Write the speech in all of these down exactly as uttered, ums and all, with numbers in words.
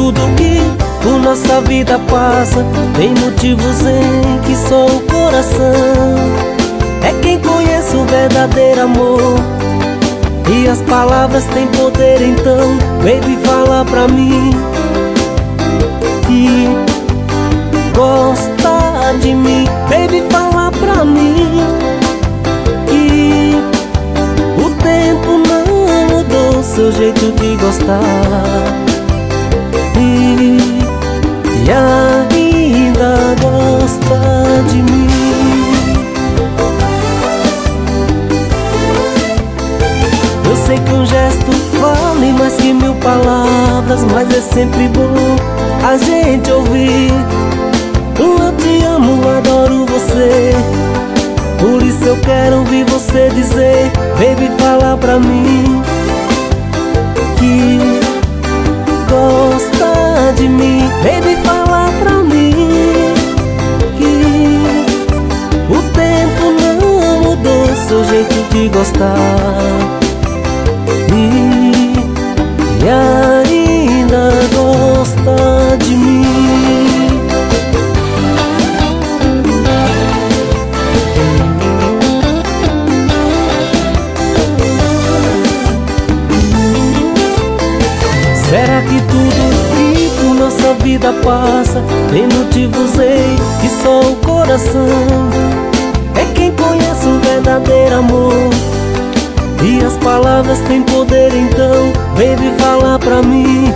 tudo que por nossa vida passa tem motivos em que só o coração é quem conhece o verdadeiro amor. E as palavras têm poder, então baby, fala pra mim que gosta de mim. Baby, fala pra mim que o tempo não mudou seu jeito de gostar e, e ainda gosta de mim. Eu sei que um gesto vale mais que mil palavras, mas é sempre bom a gente ouvir eu te amo, adoro você. Por isso eu quero ouvir você dizer, baby, fala pra mim que gosta de mim. Baby, fala pra mim que o tempo não mudou seu jeito de gostar e, e ainda gosta de mim. Será que tudo que por nossa vida passa tem motivos em que só o coração é quem conhece o verdadeiro amor? E as palavras têm poder, então baby, fala pra mim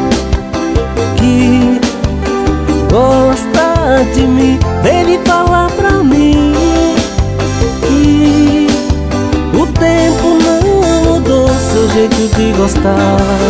que gosta de mim. Baby, fala pra mim que o tempo não mudou seu jeito de gostar